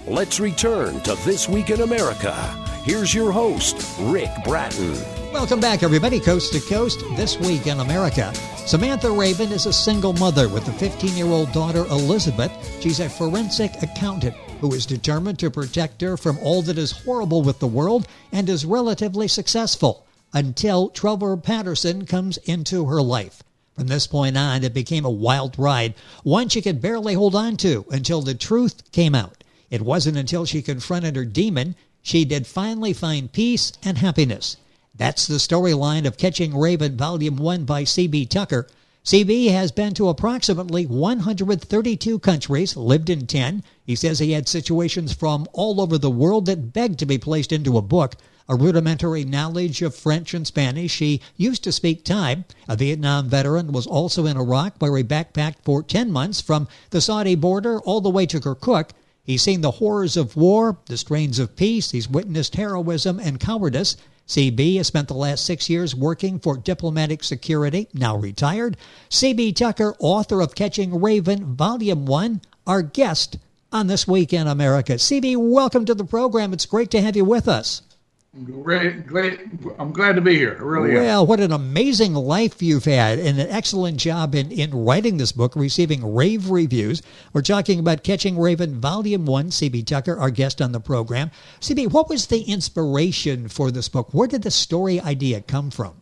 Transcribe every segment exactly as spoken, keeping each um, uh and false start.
Let's return to This Week in America. Here's your host, Rick Bratton. Welcome back, everybody, coast to coast. This Week in America. Samantha Raven is a single mother with a fifteen-year-old daughter, Elizabeth. She's a forensic accountant who is determined to protect her from all that is horrible with the world and is relatively successful until Trevor Patterson comes into her life. From this point on, it became a wild ride, one she could barely hold on to until the truth came out. It wasn't until she confronted her demon she did finally find peace and happiness. That's the storyline of Catching Raven, Volume one by C B Tucker. C B has been to approximately one hundred thirty-two countries, lived in ten. He says he had situations from all over the world that begged to be placed into a book. A rudimentary knowledge of French and Spanish. He used to speak Thai. A Vietnam veteran, was also in Iraq, where he backpacked for ten months from the Saudi border all the way to Kirkuk. He's seen the horrors of war, the strains of peace. He's witnessed heroism and cowardice. C B has spent the last six years working for diplomatic security, now retired. C B Tucker, author of Catching Raven, Volume one, our guest on This Week in America. C B, welcome to the program. It's great to have you with us. Great, great. I'm glad to be here. I really am. Well, what an amazing life you've had and an excellent job in, in writing this book, receiving rave reviews. We're talking about Catching Raven, Volume one, C B Tucker, our guest on the program. C B, what was the inspiration for this book? Where did the story idea come from?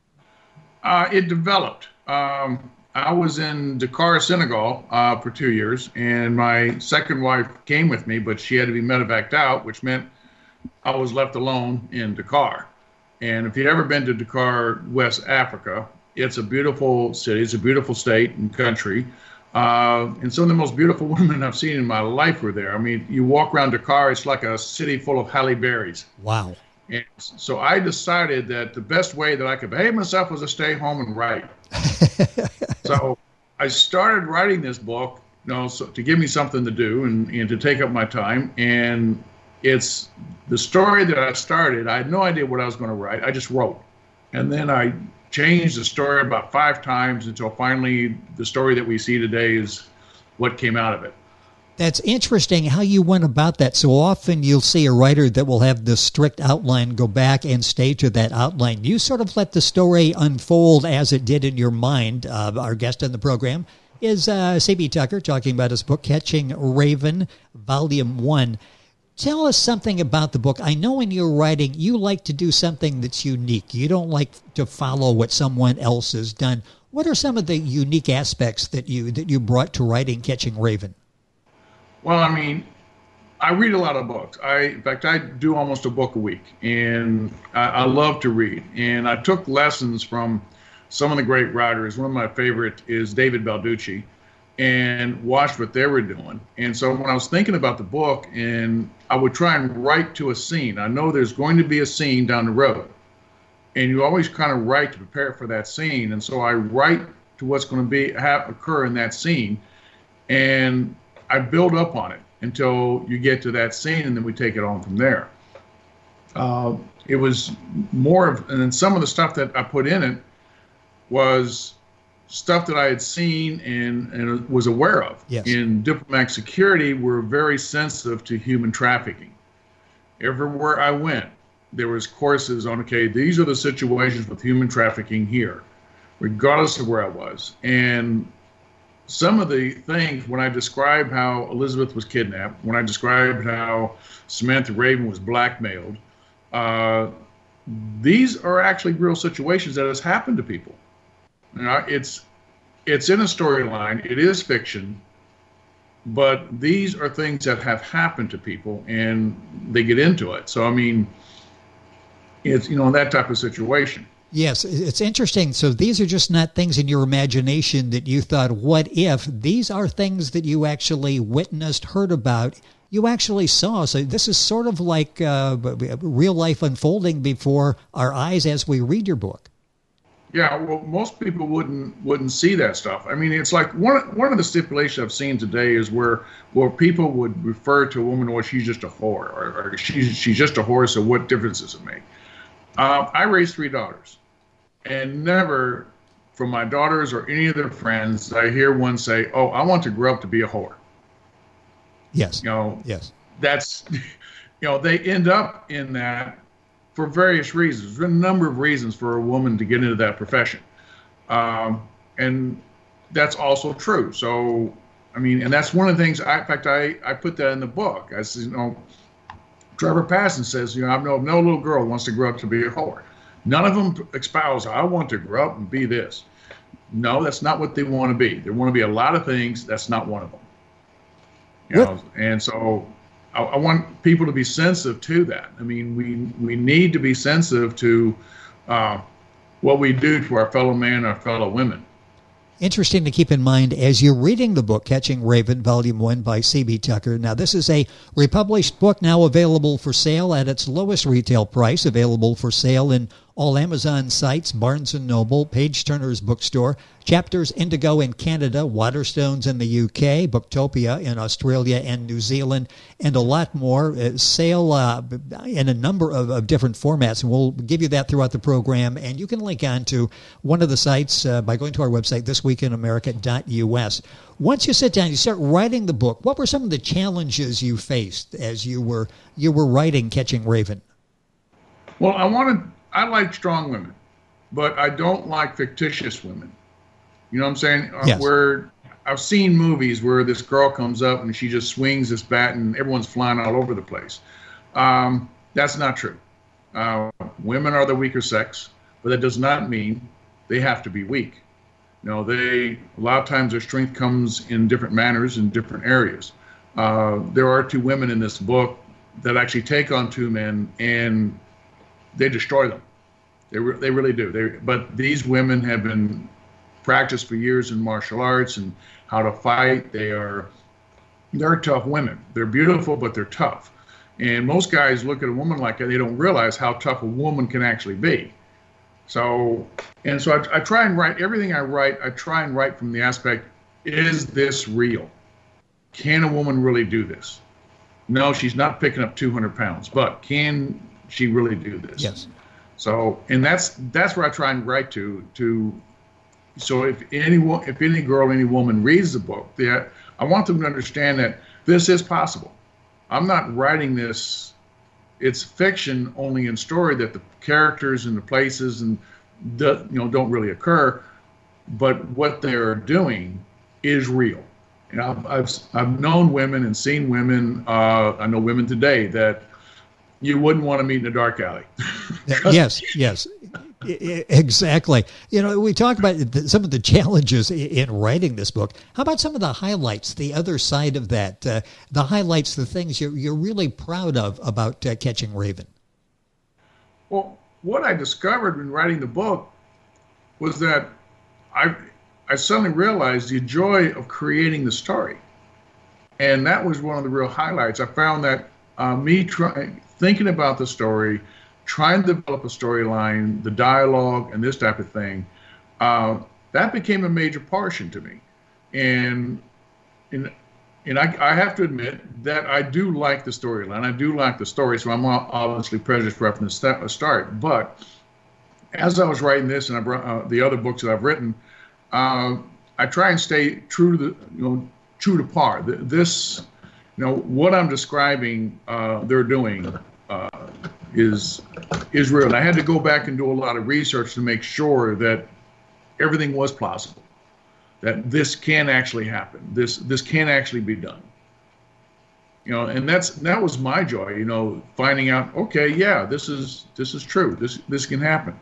Uh, it developed. Um, I was in Dakar, Senegal uh, for two years, and my second wife came with me, but she had to be medevaced out, which meant I was left alone in Dakar. And if you've ever been to Dakar, West Africa, it's a beautiful city. It's a beautiful state and country. Uh, and some of the most beautiful women I've seen in my life were there. I mean, you walk around Dakar, it's like a city full of Halle Berrys. Wow. And so I decided that the best way that I could behave myself was to stay home and write. So I started writing this book, you know, so to give me something to do and, and to take up my time. And it's the story that I started. I had no idea what I was going to write. I just wrote. And then I changed the story about five times until finally the story that we see today is what came out of it. That's interesting how you went about that. So often you'll see a writer that will have the strict outline, go back and stay to that outline. You sort of let the story unfold as it did in your mind. Uh, our guest on the program is uh, C B Tucker, talking about his book, Catching Raven, Volume one. Tell us something about the book. I know in your writing, you like to do something that's unique. You don't like to follow what someone else has done. What are some of the unique aspects that you that you brought to writing Catching Raven? Well, I mean, I read a lot of books. I, in fact, I do almost a book a week, and I, I love to read. And I took lessons from some of the great writers. One of my favorite is David Balducci, and watched what they were doing. And so when I was thinking about the book, and I would try and write to a scene. I know there's going to be a scene down the road, and you always kind of write to prepare for that scene. And so I write to what's going to be have occur in that scene, and I build up on it until you get to that scene, and then we take it on from there. Uh, it was more of, and then some of the stuff that I put in it was stuff that I had seen and, and was aware of. Yes. In diplomatic security, we're very sensitive to human trafficking. Everywhere I went, there was courses on, okay, these are the situations with human trafficking here, regardless of where I was. And some of the things, when I described how Elizabeth was kidnapped, when I described how Samantha Raven was blackmailed, uh, these are actually real situations that has happened to people. You know, it's it's in a storyline. It is fiction, but these are things that have happened to people, and they get into it. So I mean, it's, you know, that type of situation. Yes, it's interesting. So these are just not things in your imagination that you thought, what if? These are things that you actually witnessed, heard about, you actually saw. So this is sort of like uh, real life unfolding before our eyes as we read your book. Yeah, well, most people wouldn't wouldn't see that stuff. I mean, it's like one one of the stipulations I've seen today is where where people would refer to a woman, well, she's just a whore, or, or she's she's just a whore, so what difference does it make? Uh, I raised three daughters, and never from my daughters or any of their friends did I hear one say, "Oh, I want to grow up to be a whore." Yes. You know. Yes. that's, you know, they end up in that for various reasons. There's a number of reasons for a woman to get into that profession. Um, and that's also true. So, I mean, and that's one of the things, I, in fact, I, I put that in the book. I said, you know, Trevor Passon says, you know, I know no little girl wants to grow up to be a whore. None of them espouse, I want to grow up and be this. No, that's not what they want to be. They want to be a lot of things. That's not one of them. You know, and so I, I want people to be sensitive to that. I mean, we we need to be sensitive to uh, what we do to our fellow men, our fellow women. Interesting to keep in mind as you're reading the book, Catching Raven, Volume one by C B. Tucker. Now, this is a republished book now available for sale at its lowest retail price, available for sale in all Amazon sites, Barnes and Noble, Page Turner's bookstore, Chapters Indigo in Canada, Waterstones in the U K, Booktopia in Australia and New Zealand, and a lot more. Uh, sale uh, in a number of, of different formats, and we'll give you that throughout the program. And you can link on to one of the sites uh, by going to our website, this week in america dot u s. Once you sit down, you start writing the book. What were some of the challenges you faced as you were you were writing Catching Raven? Well, I wanted. I like strong women, but I don't like fictitious women. You know what I'm saying? Yes. Uh, where I've seen movies where this girl comes up and she just swings this bat and everyone's flying all over the place. Um, that's not true. Uh, women are the weaker sex, but that does not mean they have to be weak. You know, they a lot of times their strength comes in different manners in different areas. Uh, there are two women in this book that actually take on two men and they destroy them. They re- they really do. They but these women have been practiced for years in martial arts and how to fight. They are they're tough women. They're beautiful, but they're tough. And most guys look at a woman like that, they don't realize how tough a woman can actually be. So and so I, I try and write everything I write. I try and write from the aspect: is this real? Can a woman really do this? No, she's not picking up two hundred pounds, but can she really do this? Yes. So, and that's that's where I try and write to to. So if any if any girl, any woman reads the book, they, I want them to understand that this is possible. I'm not writing this. It's fiction only in story that the characters and the places and the, you know don't really occur, but what they're doing is real. And I've I've, I've known women and seen women. Uh, I know women today that you wouldn't want to meet in a dark alley. Yes, yes, exactly. You know, we talk about some of the challenges in writing this book. How about some of the highlights, the other side of that, uh, the highlights, the things you're, you're really proud of about uh, Catching Raven? Well, what I discovered in writing the book was that I, I suddenly realized the joy of creating the story. And that was one of the real highlights. I found that uh, me trying, thinking about the story, trying to develop a storyline, the dialogue, and this type of thing, uh, that became a major portion to me. And and, and I, I have to admit that I do like the storyline. I do like the story, so I'm obviously prejudiced right from the start. But as I was writing this and I brought, uh, the other books that I've written, uh, I try and stay true to the, you know, true to par. This, you know, what I'm describing, uh, they're doing. Uh, is is real. And I had to go back and do a lot of research to make sure that everything was plausible, that this can actually happen. This this can actually be done. You know, and that's that was my joy. You know, finding out, okay, yeah, this is this is true. This this can happen.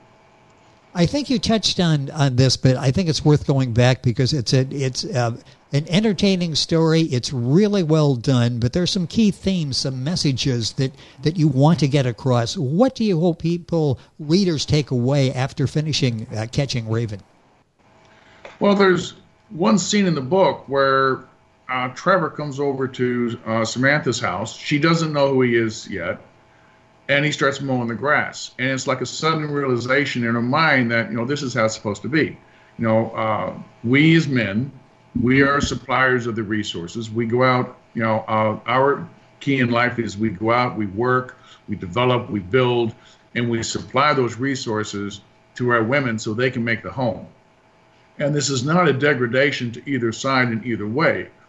I think you touched on, on this, but I think it's worth going back because it's a it's a, an entertaining story. It's really well done, but there's some key themes, some messages that, that you want to get across. What do you hope people, readers, take away after finishing uh, Catching Raven? Well, there's one scene in the book where uh, Trevor comes over to uh, Samantha's house. She doesn't know who he is yet. And he starts mowing the grass. And it's like a sudden realization in her mind that, you know, this is how it's supposed to be. You know, uh, we as men, we are suppliers of the resources. We go out, you know, uh, our key in life is we go out, we work, we develop, we build, and we supply those resources to our women so they can make the home. And this is not a degradation to either side in either way.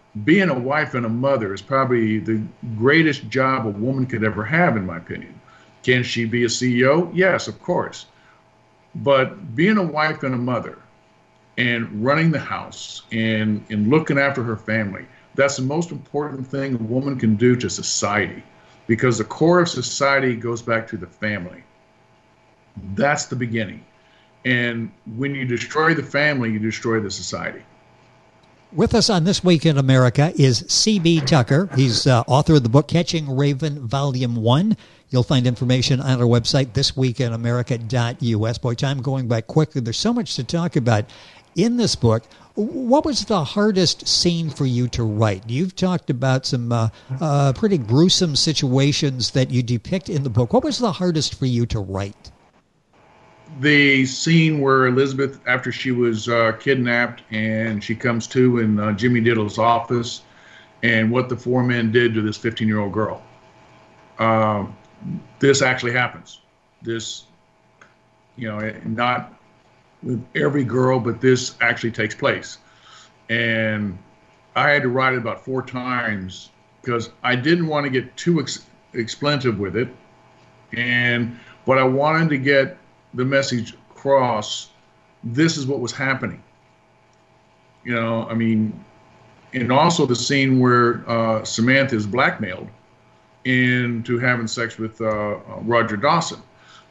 being a wife and a mother is probably the greatest job a woman could ever have, in my opinion. Can she be a C E O? Yes, of course. But being a wife and a mother and running the house and, and looking after her family, that's the most important thing a woman can do to society, because the core of society goes back to the family. That's the beginning. And when you destroy the family, you destroy the society. With us on This Week in America is C B Tucker. He's uh, author of the book Catching Raven, Volume one. You'll find information on our website, this week in america dot u s. Boy, time going by quickly. There's so much to talk about in this book. What was the hardest scene for you to write? You've talked about some uh, uh, pretty gruesome situations that you depict in the book. What was the hardest for you to write? The scene where Elizabeth, after she was uh, kidnapped and she comes to in uh, Jimmy Diddle's office, and what the four men did to this fifteen-year-old girl. Uh, this actually happens. This, you know, not with every girl, but this actually takes place. And I had to write it about four times because I didn't want to get too ex- expensive with it. And, but I wanted to get the message across. This is what was happening. You know, I mean, and also the scene where uh, Samantha is blackmailed into having sex with uh, Roger Dawson.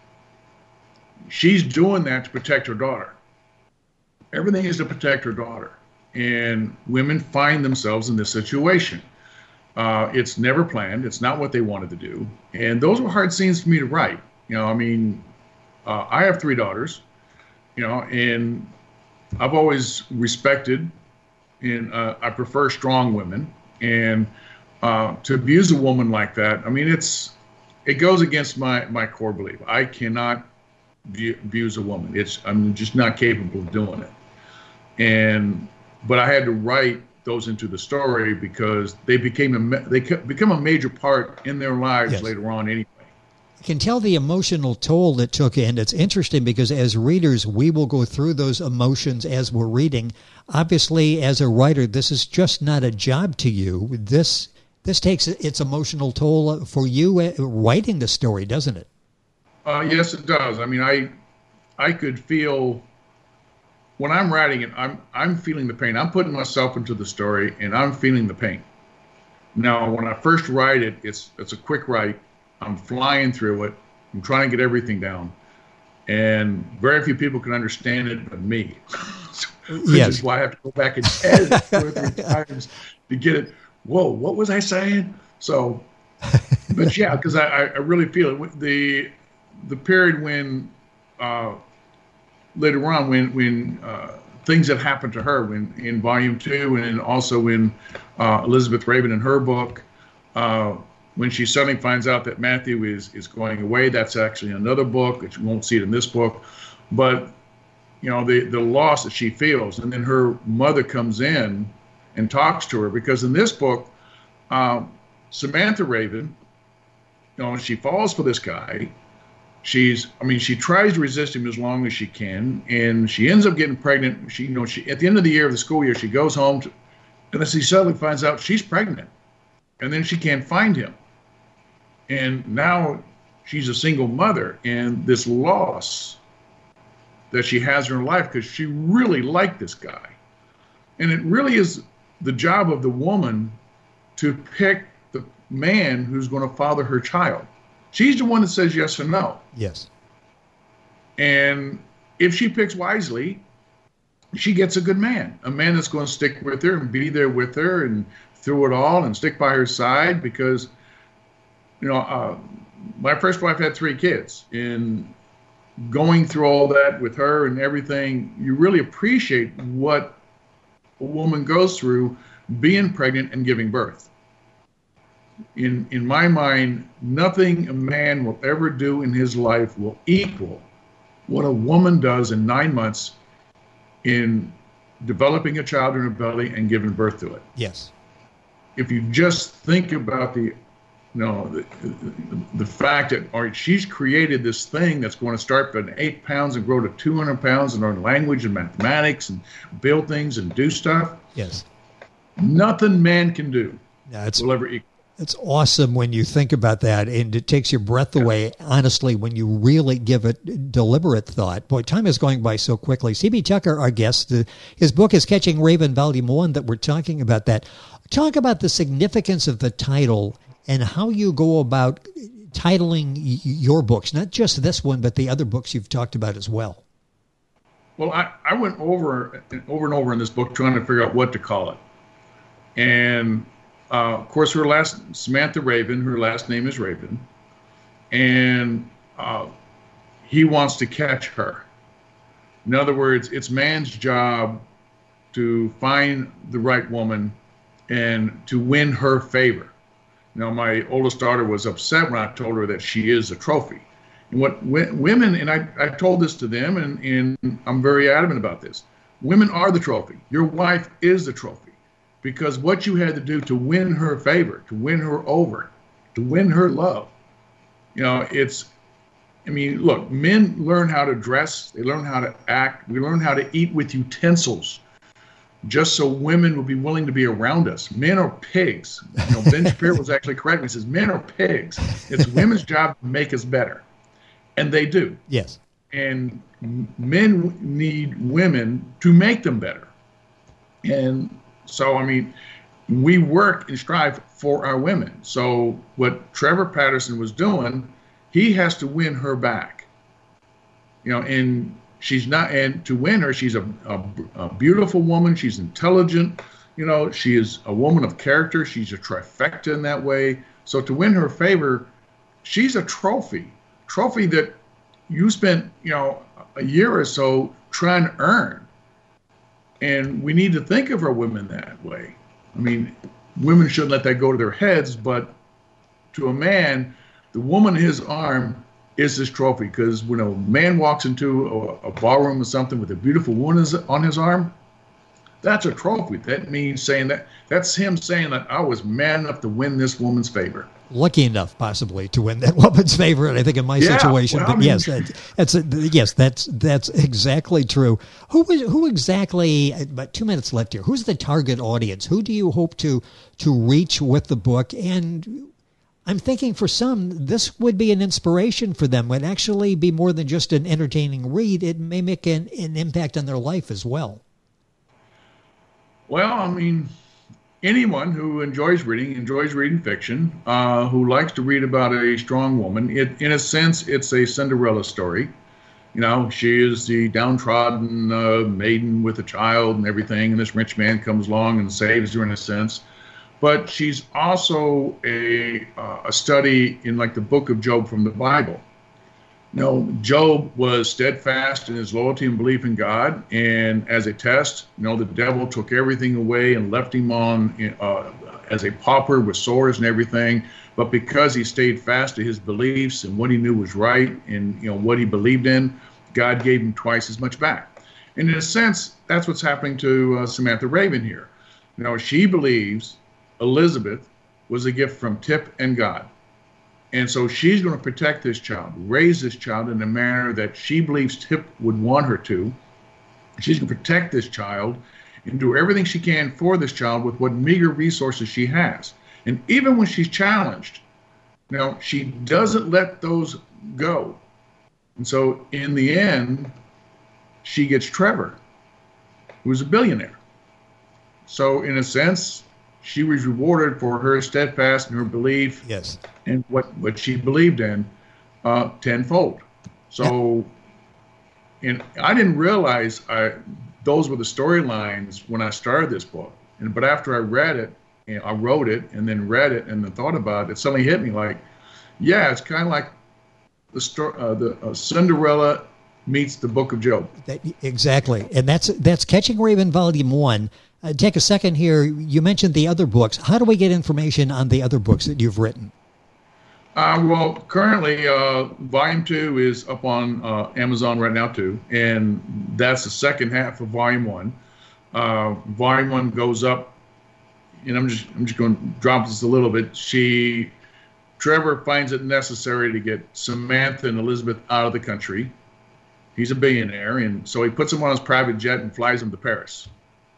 She's doing that to protect her daughter. Everything is to protect her daughter. And women find themselves in this situation. Uh, it's never planned. It's not what they wanted to do. And those were hard scenes for me to write. You know, I mean, uh, I have three daughters, you know, and I've always respected and uh, I prefer strong women. And uh, to abuse a woman like that, I mean, it's it goes against my, my core belief. I cannot abuse a woman. It's I'm just not capable of doing it. And but I had to write those into the story because they became a they become a major part in their lives yes. later on anyway. You can tell the emotional toll it took, and it's interesting because as readers, we will go through those emotions as we're reading. Obviously, as a writer, this is just not a job to you. This this takes its emotional toll for you writing the story, doesn't it? Uh, yes, it does. I mean, I I could feel when I'm writing it, I'm I'm feeling the pain. I'm putting myself into the story, and I'm feeling the pain. Now, when I first write it, it's it's a quick write. I'm flying through it. I'm trying to get everything down, and very few people can understand it but me. Which yes. is why I have to go back and edit it two or three times to get it. Whoa, what was I saying? So, but yeah, because I, I really feel it. The the period when uh, later on when when uh, things that happened to her when in volume two and also in uh, Elizabeth Raven in her book. Uh, When she suddenly finds out that Matthew is, is going away, that's actually another book, which you won't see it in this book. But, you know, the, the loss that she feels. And then her mother comes in and talks to her. Because in this book, um, Samantha Raven, you know, she falls for this guy. She's, I mean, she tries to resist him as long as she can. And she ends up getting pregnant. She, you know, she at the end of the year of the school year, she goes home. To, and then she suddenly finds out she's pregnant. And then she can't find him. And now she's a single mother, and this loss that she has in her life because she really liked this guy. And it really is the job of the woman to pick the man who's going to father her child. She's the one that says yes or no. Yes. And if she picks wisely, she gets a good man, a man that's going to stick with her and be there with her and through it all and stick by her side because You know, uh, my first wife had three kids, and going through all that with her and everything, you really appreciate what a woman goes through being pregnant and giving birth. In in my mind, nothing a man will ever do in his life will equal what a woman does in nine months in developing a child in her belly and giving birth to it. Yes. If you just think about the No, the, the, the fact that all right, she's created this thing that's going to start at eight pounds and grow to two hundred pounds and learn language and mathematics and build things and do stuff. Yes. Nothing man can do Yeah, it's, will ever equal. It's awesome when you think about that, and it takes your breath away, honestly, when you really give it deliberate thought. Boy, time is going by so quickly. C B. Tucker, our guest, uh, his book is Catching Raven, Volume one, that we're talking about that. Talk about the significance of the title and how you go about titling y- your books, not just this one, but the other books you've talked about as well. Well, I, I went over and over and over in this book trying to figure out what to call it. And Uh, of course, her last, Samantha Raven, her last name is Raven, and uh, he wants to catch her. In other words, it's man's job to find the right woman and to win her favor. Now, my oldest daughter was upset when I told her that she is a trophy. And what w- women, and I, I told this to them, and, and I'm very adamant about this, women are the trophy. Your wife is the trophy. Because what you had to do to win her favor, to win her over, to win her love, you know, it's, I mean, look, men learn how to dress, they learn how to act, we learn how to eat with utensils, just so women will be willing to be around us. Men are pigs. You know, Ben Shapiro was actually correct. He says, men are pigs. It's women's job to make us better. And they do. Yes. And men need women to make them better. And so, I mean, we work and strive for our women. So what Trevor Patterson was doing, he has to win her back. You know, and she's not, and to win her, she's a, a, a beautiful woman. She's intelligent. You know, she is a woman of character. She's a trifecta in that way. So to win her favor, she's a trophy, trophy that you spent, you know, a year or so trying to earn. And we need to think of our women that way. I mean, women shouldn't let that go to their heads, but to a man, the woman in his arm is his trophy. Because when a man walks into a, a ballroom or something with a beautiful woman on his arm, that's a trophy. That means saying that, that's him saying that I was man enough to win this woman's favor. Lucky enough, possibly, to win that woman's favor. I think in my yeah, situation, well, but I mean, yes, that, that's a, yes, that's that's exactly true. Who was who exactly? About two minutes left here. Who's the target audience? Who do you hope to to reach with the book? And I'm thinking for some, this would be an inspiration for them. Would actually be more than just an entertaining read. It may make an, an impact on their life as well. Well, I mean, anyone who enjoys reading, enjoys reading fiction, uh, who likes to read about a strong woman, it, in a sense, it's a Cinderella story. You know, she is the downtrodden uh, maiden with a child and everything, and this rich man comes along and saves her in a sense. But she's also a, uh, a study in like the book of Job from the Bible. You know, Job was steadfast in his loyalty and belief in God, and as a test, you know, the devil took everything away and left him on uh, as a pauper with sores and everything. But because he stayed fast to his beliefs and what he knew was right, and you know what he believed in, God gave him twice as much back. And in a sense, that's what's happening to uh, Samantha Raven here. You know, she believes Elizabeth was a gift from Tip and God. And so she's going to protect this child, raise this child in a manner that she believes Tip would want her to. She's going to protect this child and do everything she can for this child with what meager resources she has. And even when she's challenged, you know, she doesn't let those go. And so in the end, she gets Trevor, who's a billionaire. So in a sense, she was rewarded for her steadfast in her belief, yes, and what, what she believed in, uh, tenfold. So, yeah. And I didn't realize I, those were the storylines when I started this book. And but after I read it, and I wrote it, and then read it, and then thought about it, it suddenly hit me like, yeah, it's kind of like the story, uh, the uh, Cinderella meets the Book of Job. That, exactly, and that's that's Catching Raven, Volume One. Uh, take a second here. You mentioned the other books. How do we get information on the other books that you've written? Uh, well, currently, uh, Volume Two is up on uh, Amazon right now too, and that's the second half of Volume One. Uh, volume One goes up, and I'm just I'm just going to drop this a little bit. She, Trevor finds it necessary to get Samantha and Elizabeth out of the country. He's a billionaire, and so he puts them on his private jet and flies them to Paris.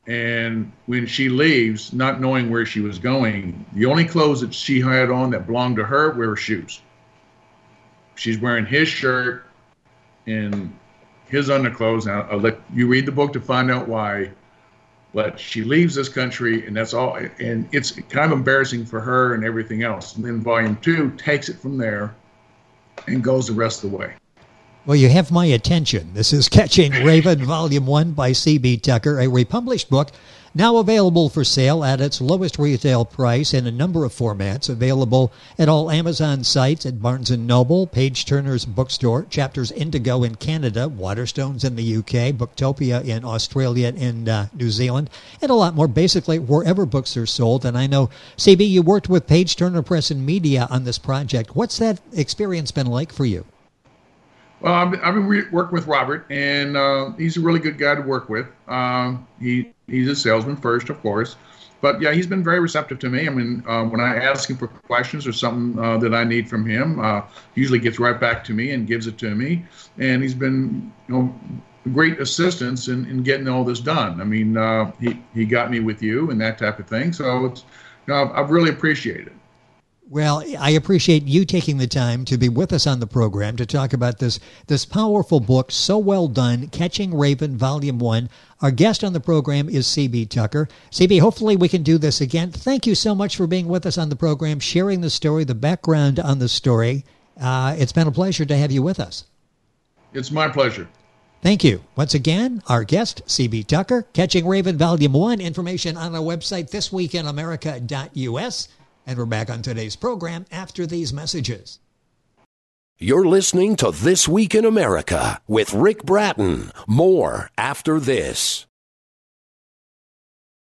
And when she leaves, not knowing where she was going, the only clothes that she had on that belonged to her were her shoes. She's wearing his shirt and his underclothes. Now, I'll let you read the book to find out why. But she leaves this country, and that's all. And it's kind of embarrassing for her and everything else. And then volume two takes it from there and goes the rest of the way. Well, you have my attention. This is Catching Raven, Volume one by C B. Tucker, a republished book now available for sale at its lowest retail price in a number of formats, available at all Amazon sites, at Barnes and Noble, Page Turner's bookstore, Chapters Indigo in Canada, Waterstones in the U K, Booktopia in Australia and uh, New Zealand, and a lot more, basically wherever books are sold. And I know, C B, you worked with Page Turner Press and Media on this project. What's that experience been like for you? Well, I've been, I've been re- working with Robert, and uh, he's a really good guy to work with. Um, he he's a salesman first, of course, but yeah, he's been very receptive to me. I mean, uh, when I ask him for questions or something uh, that I need from him, uh, he usually gets right back to me and gives it to me. And he's been, you know, great assistance in, in getting all this done. I mean, uh, he he got me with you and that type of thing. So it's, you know, I've, I've really appreciated it. Well, I appreciate you taking the time to be with us on the program to talk about this this powerful book, so well done, Catching Raven, Volume one. Our guest on the program is C B. Tucker. C B, hopefully we can do this again. Thank you so much for being with us on the program, sharing the story, the background on the story. Uh, it's been a pleasure to have you with us. It's my pleasure. Thank you. Once again, our guest, C B. Tucker, Catching Raven, Volume one. Information on our website, this week in america dot u s. And we're back on today's program after these messages. You're listening to This Week in America with Rick Bratton. More after this.